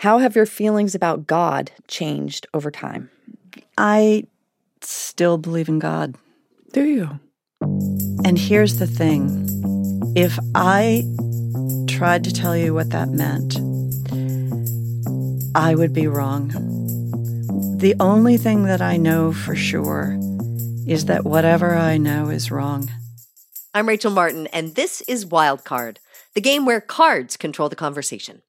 How have your feelings about God changed over time? I still believe in God. Do you? And here's the thing. If I tried to tell you what that meant, I would be wrong. The only thing that I know for sure is that whatever I know is wrong. I'm Rachel Martin, and this is Wild Card, the game where cards control the conversation.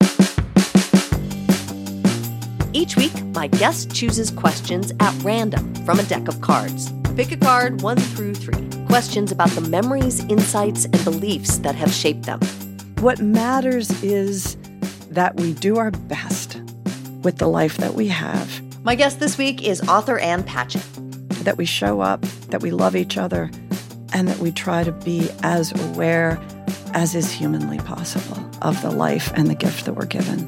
Each week, my guest chooses questions at random from a deck of cards. Pick a card 1 through 3. Questions about the memories, insights, and beliefs that have shaped them. What matters is that we do our best with the life that we have. My guest this week is author Ann Patchett. That we show up, that we love each other, and that we try to be as aware as is humanly possible of the life and the gift that we're given.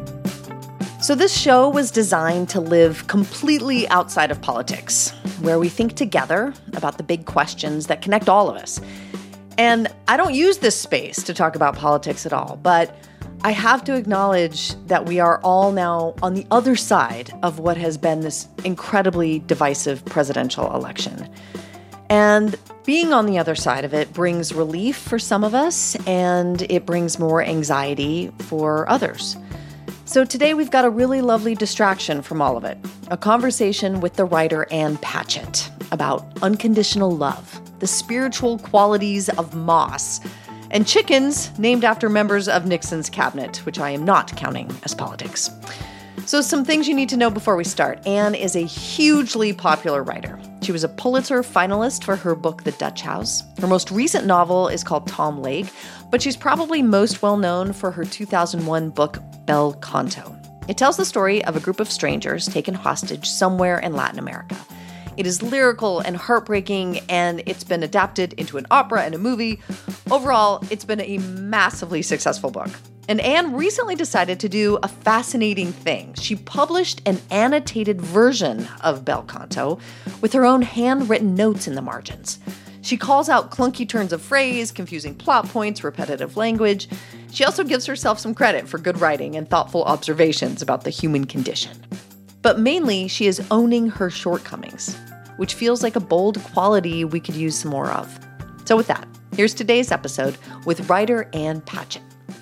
So this show was designed to live completely outside of politics, where we think together about the big questions that connect all of us. And I don't use this space to talk about politics at all, but I have to acknowledge that we are all now on the other side of what has been this incredibly divisive presidential election. And being on the other side of it brings relief for some of us, and it brings more anxiety for others. So today we've got a really lovely distraction from all of it, a conversation with the writer Ann Patchett about unconditional love, the spiritual qualities of moss, and chickens named after members of Nixon's cabinet, which I am not counting as politics. So some things you need to know before we start. Ann is a hugely popular writer. She was a Pulitzer finalist for her book, The Dutch House. Her most recent novel is called Tom Lake, but she's probably most well known for her 2001 book, Bel Canto. It tells the story of a group of strangers taken hostage somewhere in Latin America. It is lyrical and heartbreaking, and it's been adapted into an opera and a movie. Overall, it's been a massively successful book. And Ann recently decided to do a fascinating thing. She published an annotated version of Bel Canto with her own handwritten notes in the margins. She calls out clunky turns of phrase, confusing plot points, repetitive language. She also gives herself some credit for good writing and thoughtful observations about the human condition. But mainly, she is owning her shortcomings, which feels like a bold quality we could use some more of. So with that, here's today's episode with writer Ann Patchett.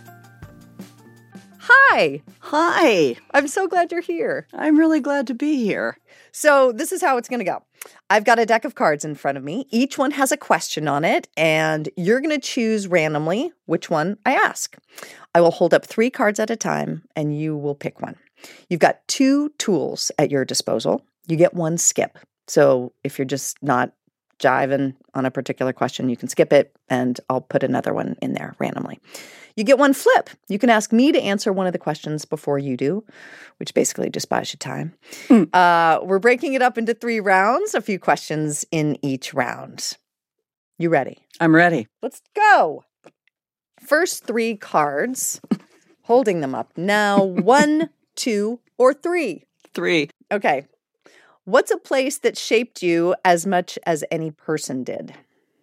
Hi. Hi. I'm so glad you're here. I'm really glad to be here. So this is how it's going to go. I've got a deck of cards in front of me. Each one has a question on it, and you're going to choose randomly which one I ask. I will hold up 3 cards at a time, and you will pick one. You've got 2 tools at your disposal. You get 1 skip. So if you're just not jiving on a particular question, you can skip it, and I'll put another one in there randomly. You get 1 flip. You can ask me to answer one of the questions before you do, which basically just buys you time. We're breaking it up into 3 rounds, a few questions in each round. You ready? I'm ready. Let's go. First 3 cards, holding them up. Now 1, 2, or 3? 3. Okay. What's a place that shaped you as much as any person did?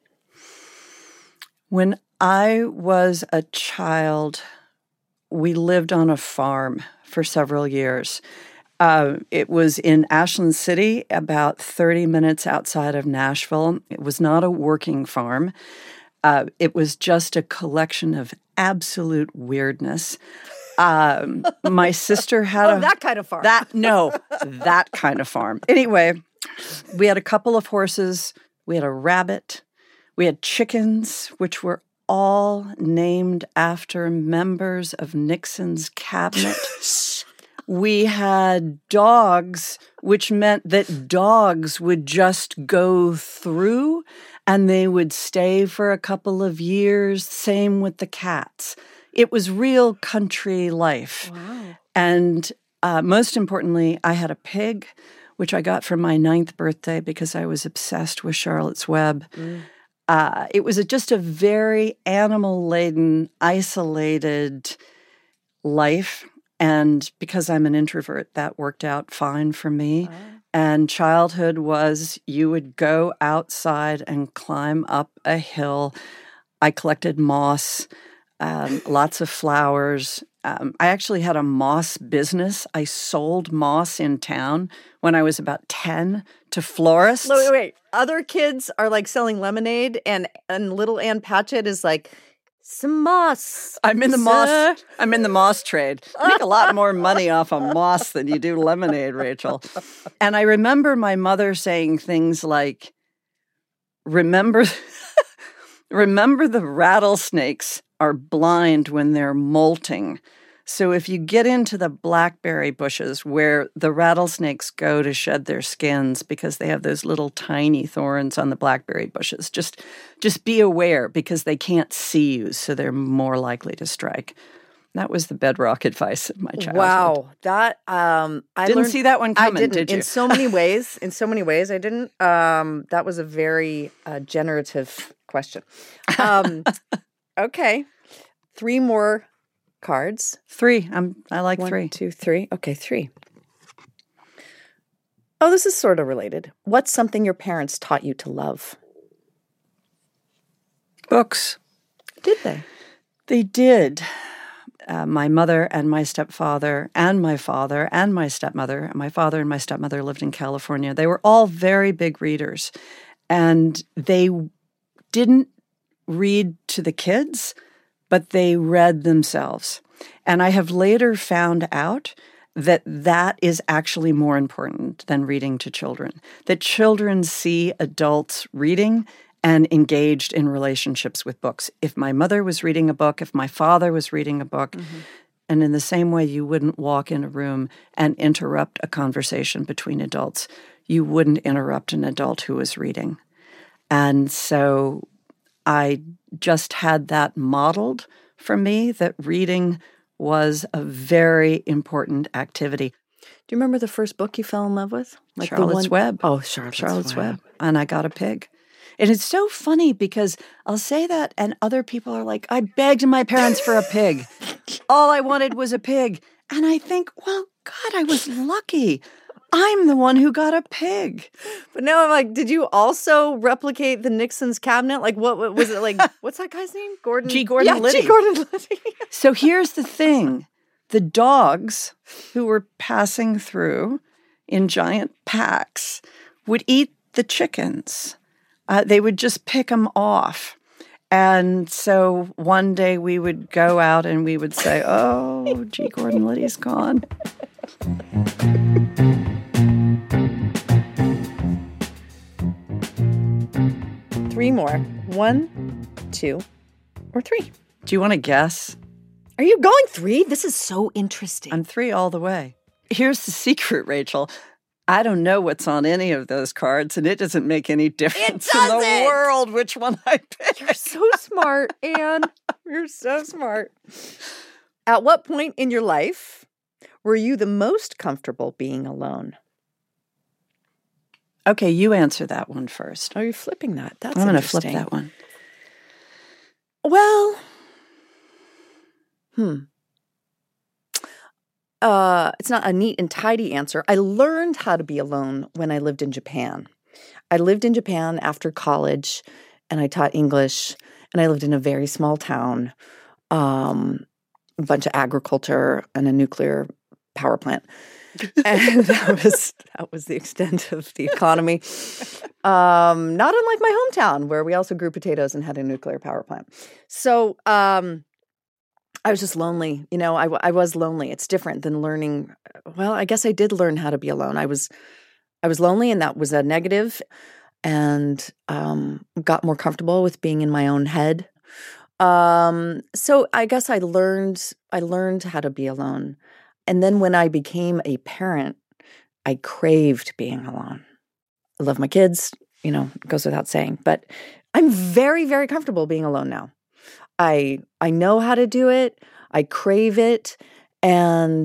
When I was a child, we lived on a farm for several years. It was in Ashland City, about 30 minutes outside of Nashville. It was not a working farm. It was just a collection of absolute weirdness. My sister had that kind of farm. That kind of farm. Anyway, we had a couple of horses. We had a rabbit. We had chickens, which were all named after members of Nixon's cabinet. We had dogs, which meant that dogs would just go through and they would stay for a couple of years. Same with the cats. It was real country life. Wow. And most importantly, I had a pig, which I got for my 9th birthday because I was obsessed with Charlotte's Web. It was just a very animal-laden, isolated life. And because I'm an introvert, that worked out fine for me. And childhood was you would go outside and climb up a hill. I collected moss, lots of flowers, I actually had a moss business. I sold moss in town when I was about 10 to florists. Wait. Other kids are like selling lemonade, and little Ann Patchett is like, some moss. I'm in the sir." moss. I'm in the moss trade. You make a lot more money off of moss than you do lemonade, Rachel. And I remember my mother saying things like, remember the rattlesnakes are blind when they're molting. So if you get into the blackberry bushes where the rattlesnakes go to shed their skins because they have those little tiny thorns on the blackberry bushes, just be aware because they can't see you, so they're more likely to strike. That was the bedrock advice of my childhood. Wow, that I didn't see that one coming, did you? In so many ways, I didn't. That was a very generative question. Okay, 3 more cards. 3. I like 1, 3. 2, 3. Okay, 3. Oh, this is sort of related. What's something your parents taught you to love? Books. Did they? They did. My mother and my stepfather and my father and my stepmother, my father and my stepmother lived in California. They were all very big readers, and they didn't read to the kids, but they read themselves. And I have later found out that is actually more important than reading to children, that children see adults reading and engaged in relationships with books. If my mother was reading a book, if my father was reading a book, and in the same way you wouldn't walk in a room and interrupt a conversation between adults, you wouldn't interrupt an adult who was reading. And so I just had that modeled for me, that reading was a very important activity. Do you remember the first book you fell in love with? Like Charlotte's Web. Oh, Charlotte's Web. And I Got a Pig. And it's so funny because I'll say that and other people are like, I begged my parents for a pig. All I wanted was a pig. And I think, well, God, I was lucky. I'm the one who got a pig. But now I'm like, did you also replicate the Nixon's cabinet? Like, what was it like? What's that guy's name? G. Gordon Liddy. G. Gordon Liddy. So here's the thing. The dogs who were passing through in giant packs would eat the chickens. They would just pick them off. And so one day we would go out and we would say, oh, G. Gordon Liddy's gone. Three more. 1, 2, or 3. Do you want to guess? Are you going 3? This is so interesting. I'm 3 all the way. Here's the secret, Rachel. I don't know what's on any of those cards, and it doesn't make any difference in the world which one I pick. You're so smart, Anne. You're so smart. At what point in your life were you the most comfortable being alone? Okay, you answer that one first. Oh, you're flipping that. That's I'm going to flip interesting. that one. Well, it's not a neat and tidy answer. I learned how to be alone when I lived in Japan. I lived in Japan after college, and I taught English, and I lived in a very small town, a bunch of agriculture and a nuclear power plant. And that was the extent of the economy. Not unlike my hometown, where we also grew potatoes and had a nuclear power plant. So I was just lonely. You know, I was lonely. It's different than learning. Well, I guess I did learn how to be alone. I was lonely, and that was a negative, and got more comfortable with being in my own head. So I guess I learned how to be alone. And then when I became a parent, I craved being alone. I love my kids, you know, it goes without saying, but I'm very, very comfortable being alone now. I know how to do it. I crave it. And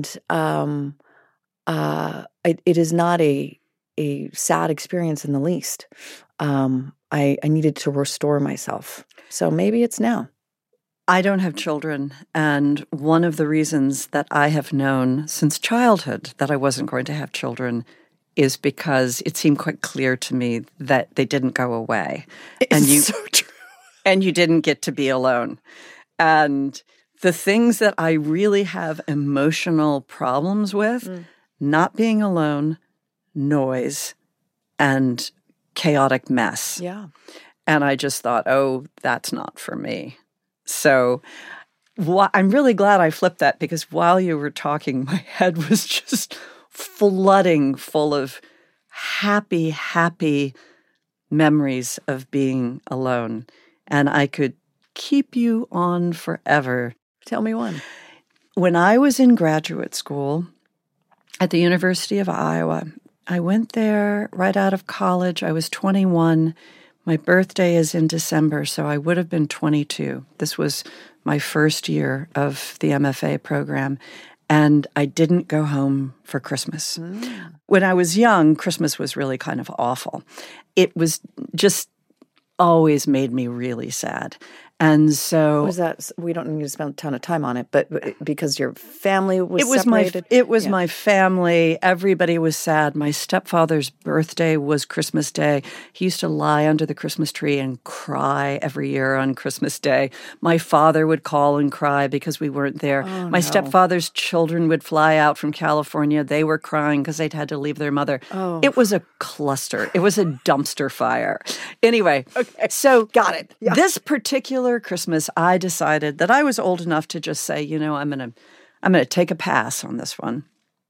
it is not a sad experience in the least. I needed to restore myself. So maybe it's now. I don't have children, and one of the reasons that I have known since childhood that I wasn't going to have children is because it seemed quite clear to me that they didn't go away. It's so true. And you didn't get to be alone. And the things that I really have emotional problems with, not being alone, noise, and chaotic mess. Yeah. And I just thought, oh, that's not for me. So I'm really glad I flipped that, because while you were talking, my head was just flooding full of happy, happy memories of being alone. And I could keep you on forever. Tell me one. When I was in graduate school at the University of Iowa, I went there right out of college. I was 21. My birthday is in December, so I would have been 22. This was my first year of the MFA program, and I didn't go home for Christmas. When I was young, Christmas was really kind of awful. It was just always made me really sad. And so Was that, we don't need to spend a ton of time on it, but because your family was separated? It was my family. Everybody was sad. My stepfather's birthday was Christmas Day. He used to lie under the Christmas tree and cry every year on Christmas Day. My father would call and cry because we weren't there. My stepfather's children would fly out from California. They were crying because they'd had to leave their mother. It was a cluster. It was a dumpster fire. Anyway, so Got it. Yeah. This particular Christmas, I decided that I was old enough to just say, I'm going to take a pass on this one.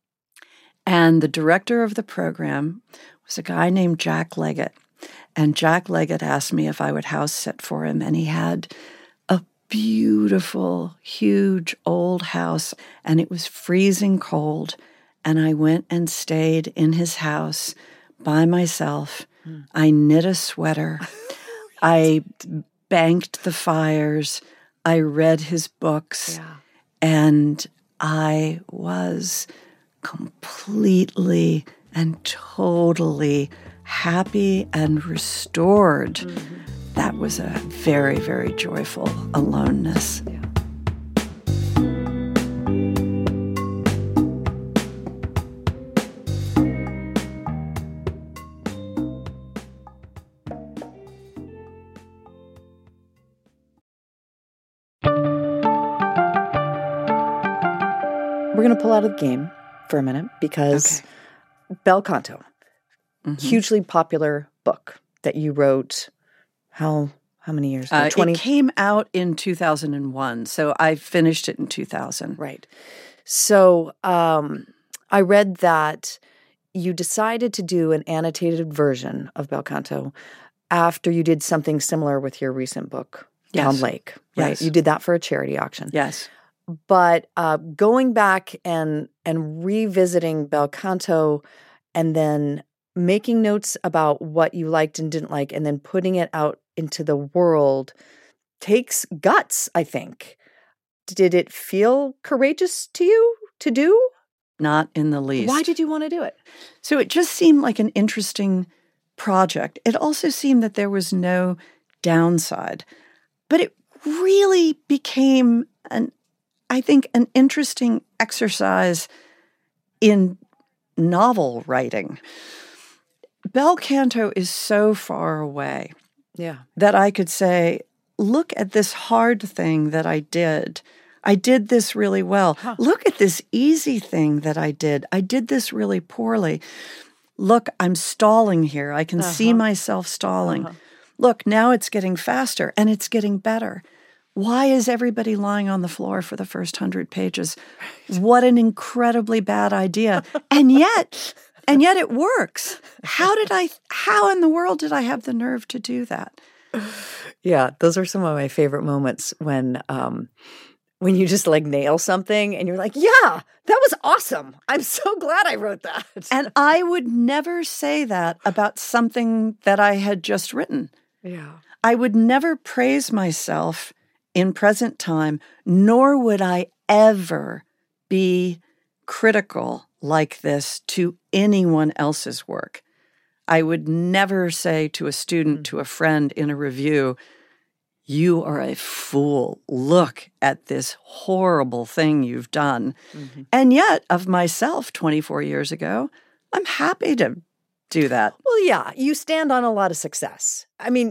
And the director of the program was a guy named Jack Leggett. And Jack Leggett asked me if I would house sit for him. And he had a beautiful, huge old house, and it was freezing cold. And I went and stayed in his house by myself. I knit a sweater. I banked the fires. I read his books. And I was completely and totally happy and restored. That was a very, very joyful aloneness. We're going to pull out of the game for a minute because Bel Canto, hugely popular book that you wrote, how many years ago? 20? It came out in 2001, so I finished it in 2000. Right. So I read that you decided to do an annotated version of Bel Canto after you did something similar with your recent book, Town Lake, right? Yes. You did that for a charity auction. Yes. But going back and revisiting Bel Canto and then making notes about what you liked and didn't like and then putting it out into the world takes guts, I think. Did it feel courageous to you to do? Not in the least. Why did you want to do it? So it just seemed like an interesting project. It also seemed that there was no downside. But it really became I think, an interesting exercise in novel writing. Bel Canto is so far away that I could say, look at this hard thing that I did. I did this really well. Look at this easy thing that I did. I did this really poorly. Look, I'm stalling here. I can see myself stalling. Look, now it's getting faster and it's getting better. Why is everybody lying on the floor for the first 100 pages? What an incredibly bad idea. And yet it works. How in the world did I have the nerve to do that? Yeah, those are some of my favorite moments when you just like nail something and you're like, yeah, that was awesome. I'm so glad I wrote that. And I would never say that about something that I had just written. Yeah. I would never praise myself in present time, nor would I ever be critical like this to anyone else's work. I would never say to a student, to a friend in a review, you are a fool. Look at this horrible thing you've done. And yet, of myself 24 years ago, I'm happy to do that. Well, yeah, you stand on a lot of success. I mean,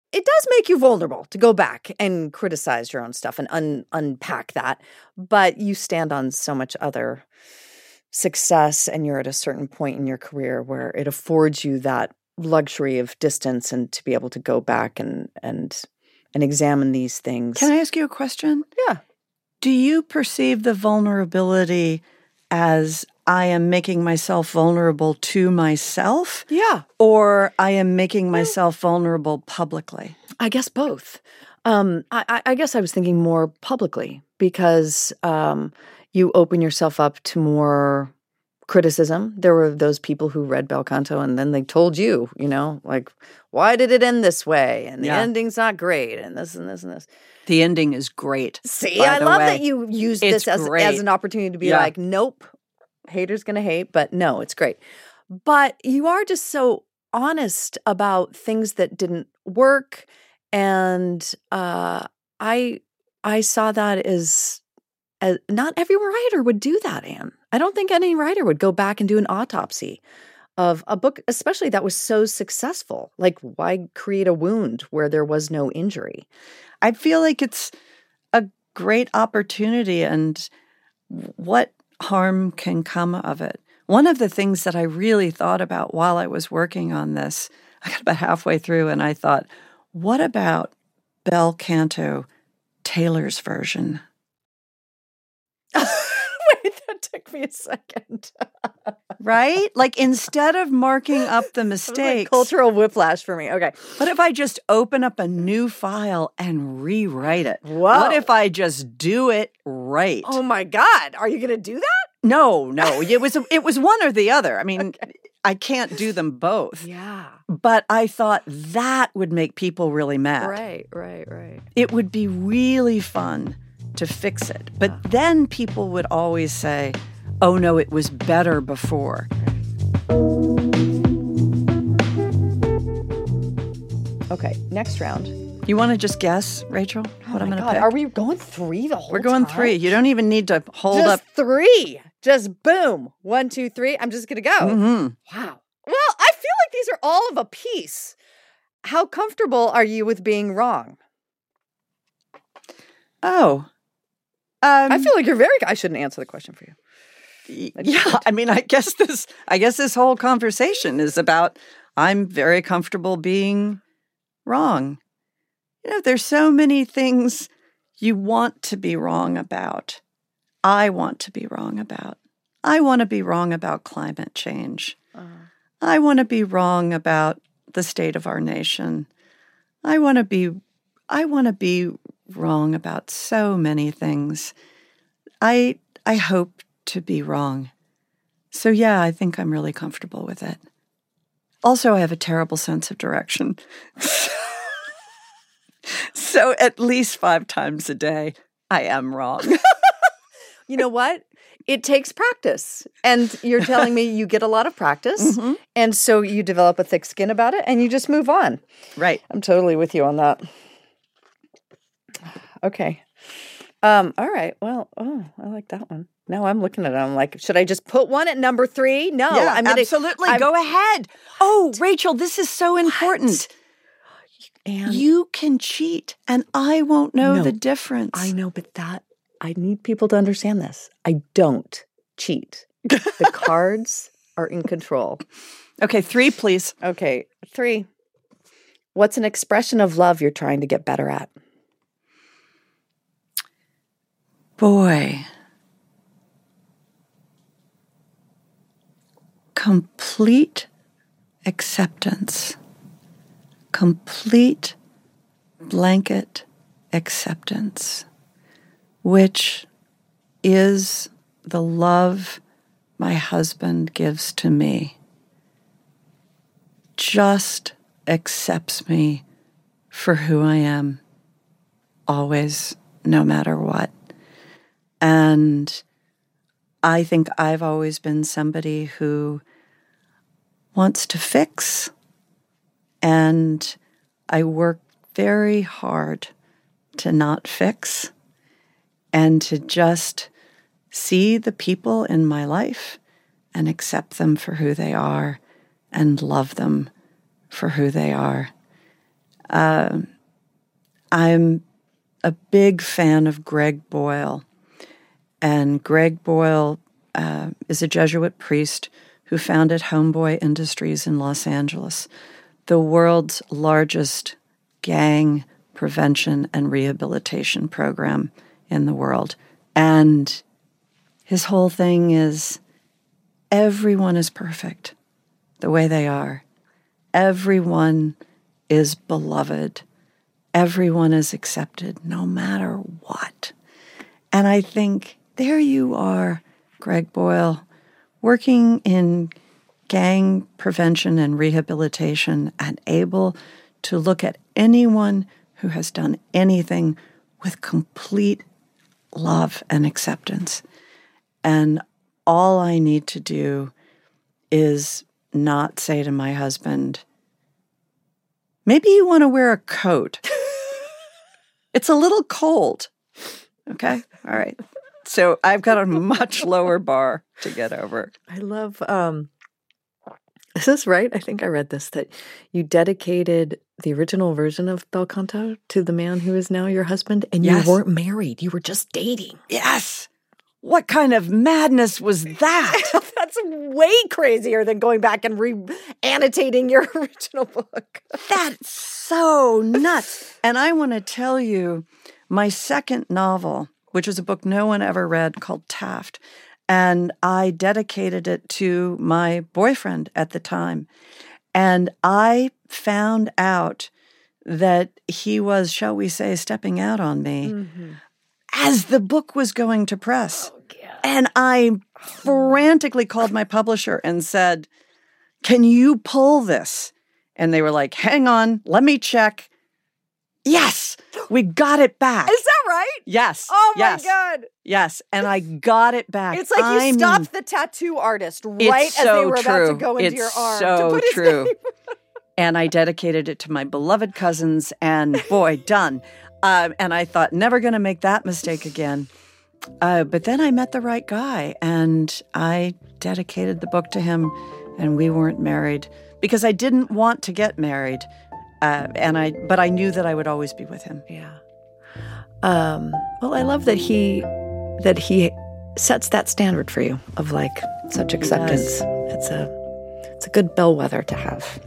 it does make you vulnerable to go back and criticize your own stuff and unpack that. But you stand on so much other success, and you're at a certain point in your career where it affords you that luxury of distance and to be able to go back and examine these things. Can I ask you a question? Yeah. Do you perceive the vulnerability as I am making myself vulnerable to myself? Yeah. Or I am making myself vulnerable publicly? I guess both. I guess I was thinking more publicly because you open yourself up to more criticism. There were those people who read Bel Canto and then they told you, like, why did it end this way? And the ending's not great and this and this and this. The ending is great. See, I love that you use this as an opportunity to be like, nope, haters gonna hate, but no, it's great. But you are just so honest about things that didn't work. And I saw that as not every writer would do that, Anne. I don't think any writer would go back and do an autopsy of a book, especially that was so successful. Like, why create a wound where there was no injury? I feel like it's a great opportunity, and what harm can come of it? One of the things that I really thought about while I was working on this, I got about halfway through and I thought, what about Bel Canto Taylor's version? Wait, that took me a second. Right? Like, instead of marking up the mistakes. Cultural whiplash for me. Okay. What if I just open up a new file and rewrite it? Whoa. What if I just do it right? Oh my God. Are you going to do that? No. It was one or the other. I mean, okay. I can't do them both. Yeah. But I thought that would make people really mad. Right. It would be really fun to fix it. But then people would always say, oh no, it was better before. Okay, next round. You want to just guess, Rachel, what I'm going to pick? Are we going 3 the whole time? We're going 3. You don't even need to hold up. 3. Just boom. 1, 2, 3. I'm just going to go. Mm-hmm. Wow. Well, I feel like these are all of a piece. How comfortable are you with being wrong? Oh. I feel like I shouldn't answer the question for you. Yeah, I mean, I guess this whole conversation is about I'm very comfortable being wrong. There's so many things you want to be wrong about. I want to be wrong about. I want to be wrong about climate change. I want to be wrong about the state of our nation. I want to be wrong about so many things. I hope to be wrong. So yeah, I think I'm really comfortable with it. Also, I have a terrible sense of direction. So at least 5 times a day, I am wrong. You know what? It takes practice. And you're telling me you get a lot of practice. Mm-hmm. And so you develop a thick skin about it and you just move on. Right. I'm totally with you on that. Okay. All right. Well, I like that one. Now I'm looking at it. I'm like, should I just put one at number 3? No. Yeah, absolutely. Go ahead. Oh, Rachel, this is so important. And you can cheat and I won't know the difference. I know, but I need people to understand this. I don't cheat. The cards are in control. Okay, 3, please. Okay, 3. What's an expression of love you're trying to get better at? Boy. Complete acceptance. Complete blanket acceptance, which is the love my husband gives to me. Just accepts me for who I am, always, no matter what. And I think I've always been somebody who wants to fix, and I work very hard to not fix and to just see the people in my life and accept them for who they are and love them for who they are. I'm a big fan of Greg Boyle. And Greg Boyle is a Jesuit priest who founded Homeboy Industries in Los Angeles, the world's largest gang prevention and rehabilitation program in the world. And his whole thing is everyone is perfect the way they are. Everyone is beloved. Everyone is accepted no matter what. And I think there you are, Greg Boyle, working in gang prevention and rehabilitation and able to look at anyone who has done anything with complete love and acceptance. And all I need to do is not say to my husband, maybe you want to wear a coat. It's a little cold. Okay? All right. So I've got a much lower bar to get over. I love, is this right? I think I read this, that you dedicated the original version of Bel Canto to the man who is now your husband, and you weren't married. You were just dating. Yes. What kind of madness was that? That's way crazier than going back and re-annotating your original book. That's so nuts. And I want to tell you, my second novel, which was a book no one ever read called Taft, and I dedicated it to my boyfriend at the time. And I found out that he was, shall we say, stepping out on me as the book was going to press. Oh, and I frantically called my publisher and said, can you pull this? And they were like, hang on, let me check. Yes, we got it back. Is that right? Yes. Oh, my God. Yes, and I got it back. It's like you stopped the tattoo artist right as they were about to go into your arm. It's so true. And I dedicated it to my beloved cousins, and boy, done. And I thought, never going to make that mistake again. But then I met the right guy, and I dedicated the book to him, and we weren't married because I didn't want to get married. But I knew that I would always be with him. Yeah. Well, I love that he sets that standard for you of like such acceptance. It's a good bellwether to have.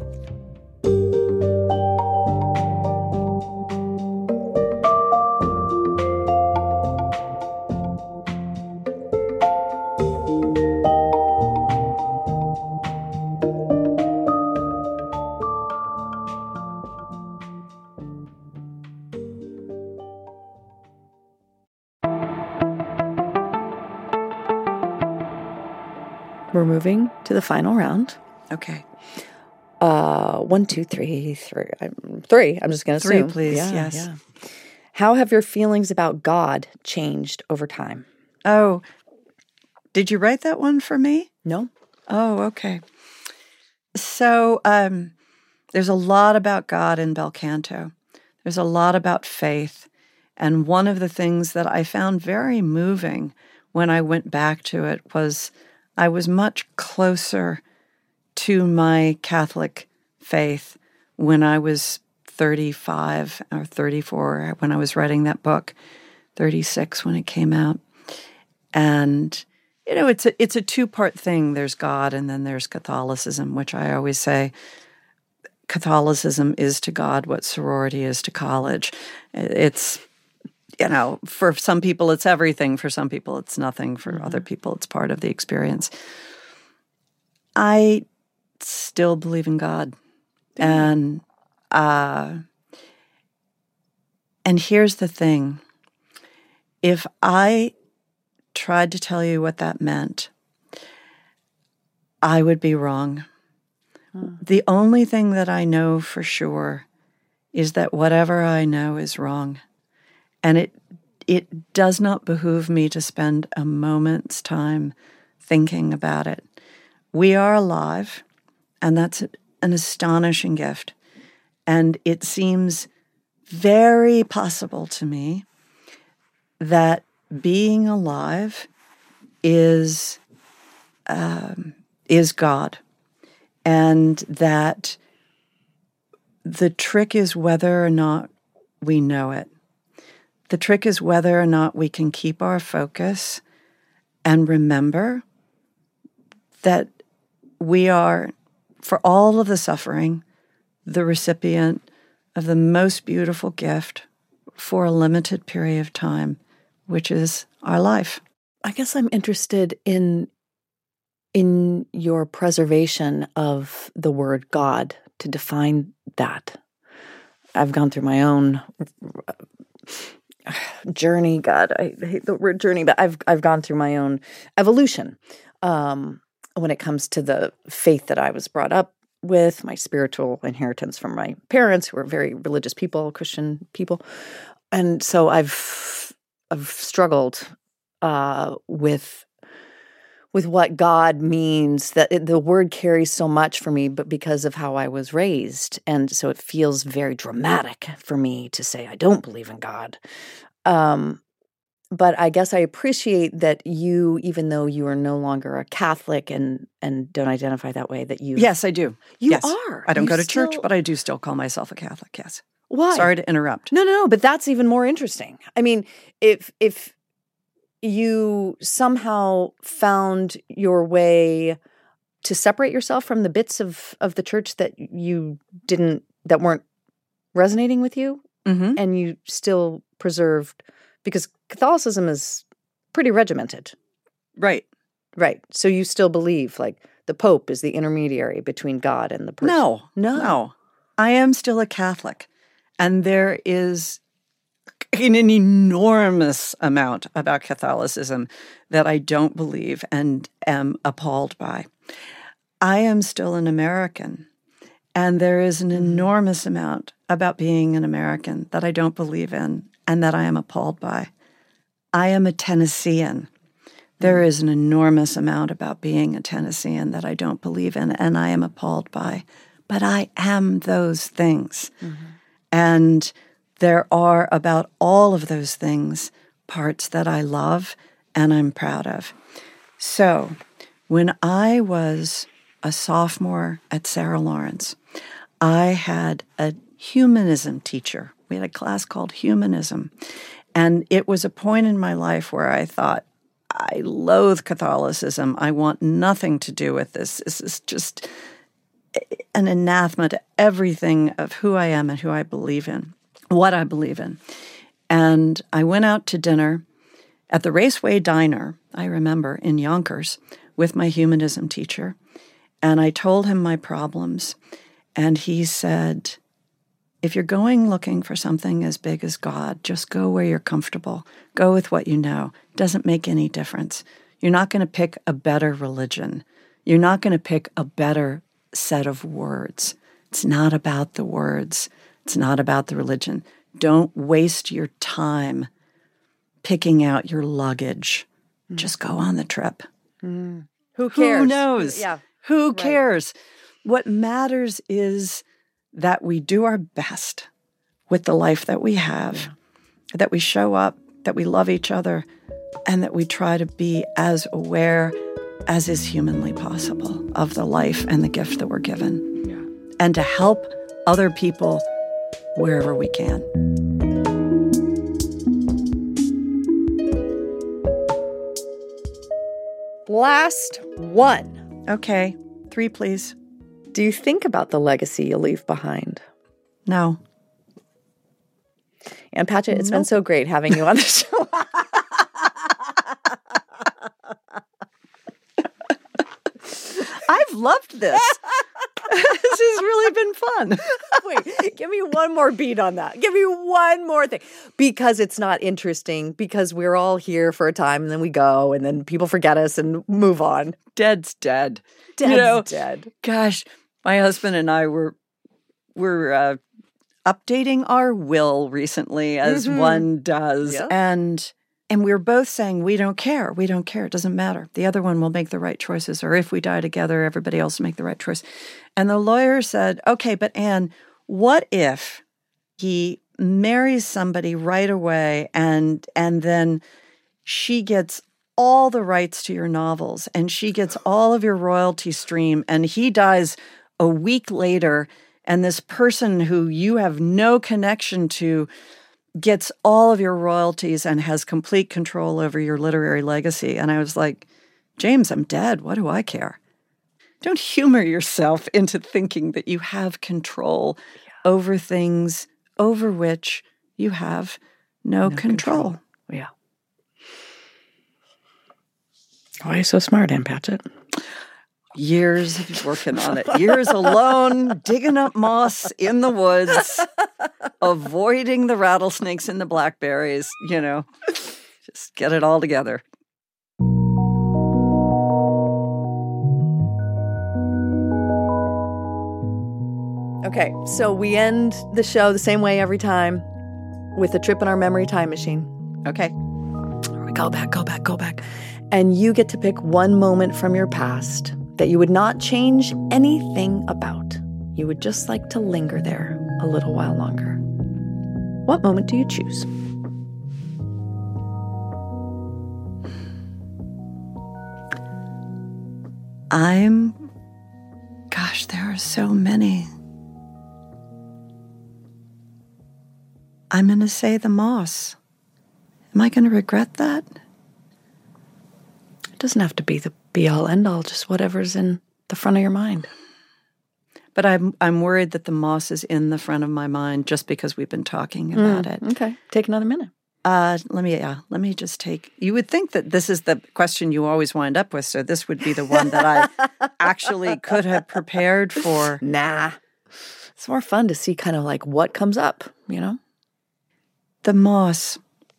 We're moving to the final round. Okay. 1, 2, 3. 3. I'm just going to assume. 3, please. Yes. Yeah. How have your feelings about God changed over time? Oh, did you write that one for me? No. Oh, okay. So there's a lot about God in Bel Canto. There's a lot about faith. And one of the things that I found very moving when I went back to it was I was much closer to my Catholic faith when I was 35 or 34 when I was writing that book, 36 when it came out. And, you know, it's a two-part thing. There's God and then there's Catholicism, which I always say Catholicism is to God what sorority is to college. It's, you know, for some people it's everything. For some people it's nothing. For other people it's part of the experience. I still believe in God. And here's the thing. If I tried to tell you what that meant, I would be wrong. The only thing that I know for sure is that whatever I know is wrong. And it does not behoove me to spend a moment's time thinking about it. We are alive, and that's an astonishing gift. And it seems very possible to me that being alive is God, and that The trick is whether or not we know it. The trick is whether or not we can keep our focus and remember that we are, for all of the suffering, the recipient of the most beautiful gift for a limited period of time, which is our life. I guess I'm interested in your preservation of the word God, to define that. I've gone through my own journey. God, I hate the word journey, but I've gone through my own evolution when it comes to the faith that I was brought up with, my spiritual inheritance from my parents, who are very religious people, Christian people. And so I've struggled with what God means, that the word carries so much for me, but because of how I was raised. And so it feels very dramatic for me to say, I don't believe in God. But I guess I appreciate that you, even though you are no longer a Catholic and don't identify that way, that you... Yes, I do. You yes. are. I don't go to church, but I do still call myself a Catholic, yes. Why? Sorry to interrupt. No, but that's even more interesting. I mean, if you somehow found your way to separate yourself from the bits of the church that that weren't resonating with you, mm-hmm. and you still preserved, because Catholicism is pretty regimented. Right. Right. So you still believe, like, the Pope is the intermediary between God and the person. No. I am still a Catholic. And there is an enormous amount about Catholicism that I don't believe and am appalled by. I am still an American, and there is an enormous amount about being an American that I don't believe in and that I am appalled by. I am a Tennessean. There is an enormous amount about being a Tennessean that I don't believe in and I am appalled by. But I am those things. Mm-hmm. And there are, about all of those things, parts that I love and I'm proud of. So when I was a sophomore at Sarah Lawrence, I had a humanism teacher. We had a class called Humanism. And it was a point in my life where I thought, I loathe Catholicism. I want nothing to do with this. This is just an anathema to everything of who I am and who I believe in, what I believe in. And I went out to dinner at the Raceway Diner, I remember, in Yonkers, with my humanism teacher. And I told him my problems. And he said, if you're going looking for something as big as God, just go where you're comfortable. Go with what you know. It doesn't make any difference. You're not going to pick a better religion. You're not going to pick a better set of words. It's not about the words. It's not about the religion. Don't waste your time picking out your luggage. Just go on the trip. Mm. Who cares? Who knows? Yeah. Who cares? What matters is that we do our best with the life that we have, that we show up, that we love each other, and that we try to be as aware as is humanly possible of the life and the gift that we're given, and to help other people wherever we can. Last one. Okay, 3, please. Do you think about the legacy you'll leave behind? No. And Patchett, it's been so great having you on the show. I've loved this. This has really been fun. Wait, give me one more beat on that. Give me one more thing. Because it's not interesting, because we're all here for a time and then we go and then people forget us and move on. Dead's dead. Dead's dead. Gosh, my husband and I were updating our will recently, as one does. Yeah. And we were both saying, we don't care. We don't care. It doesn't matter. The other one will make the right choices. Or if we die together, everybody else will make the right choice. And the lawyer said, okay, but Anne, what if he marries somebody right away and then she gets all the rights to your novels and she gets all of your royalty stream and he dies a week later and this person who you have no connection to gets all of your royalties and has complete control over your literary legacy. And I was like, James, I'm dead. What do I care? Don't humor yourself into thinking that you have control over things over which you have no control. Yeah. Why are you so smart, Ann Patchett? Years of working on it. Years alone, digging up moss in the woods, avoiding the rattlesnakes and the blackberries, just get it all together. Okay, so we end the show the same way every time, with a trip in our memory time machine. Okay. Go back. And you get to pick one moment from your past that you would not change anything about. You would just like to linger there a little while longer. What moment do you choose? Gosh, there are so many. I'm going to say the moss. Am I going to regret that? It doesn't have to be the be-all, end-all, just whatever's in the front of your mind. But I'm worried that the moss is in the front of my mind just because we've been talking about it. Okay, take another minute. Let me just take. You would think that this is the question you always wind up with, so this would be the one that I actually could have prepared for. Nah, it's more fun to see kind of like what comes up, The moss.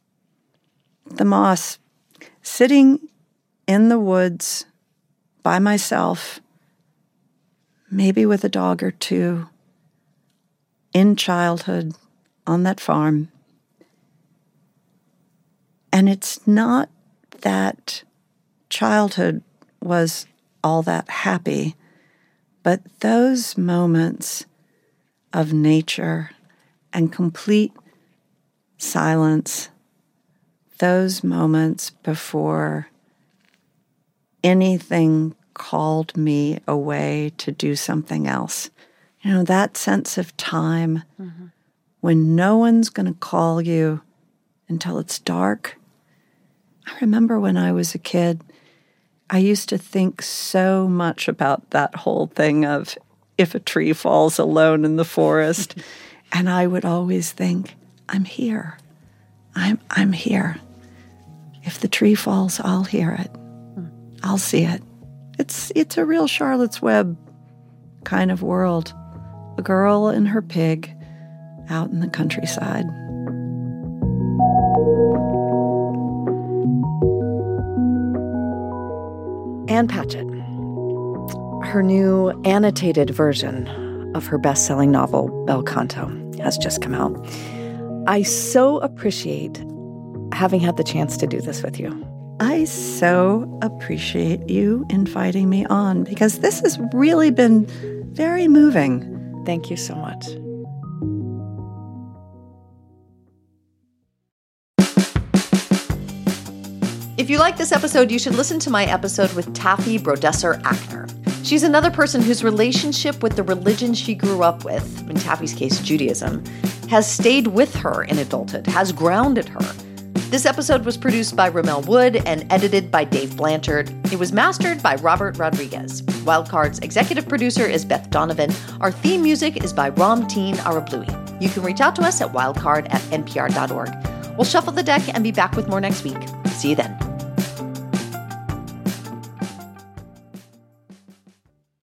Sitting in the woods by myself, maybe with a dog or two, in childhood on that farm. And it's not that childhood was all that happy, but those moments of nature and complete silence, those moments before anything called me away to do something else. That sense of time when no one's going to call you until it's dark. I remember when I was a kid, I used to think so much about that whole thing of if a tree falls alone in the forest. And I would always think, I'm here. I'm here. If the tree falls, I'll hear it. I'll see it. It's a real Charlotte's Web kind of world. A girl and her pig out in the countryside. Ann Patchett. Her new annotated version of her best-selling novel, Bel Canto, has just come out. I so appreciate having had the chance to do this with you. I so appreciate you inviting me on because this has really been very moving. Thank you so much. If you like this episode, you should listen to my episode with Taffy Brodesser-Akner. She's another person whose relationship with the religion she grew up with, in Taffy's case, Judaism, has stayed with her in adulthood, has grounded her. This episode was produced by Ramel Wood and edited by Dave Blanchard. It was mastered by Robert Rodriguez. Wildcard's executive producer is Beth Donovan. Our theme music is by Ramteen Arablouei. You can reach out to us at wildcard@npr.org. We'll shuffle the deck and be back with more next week. See you then.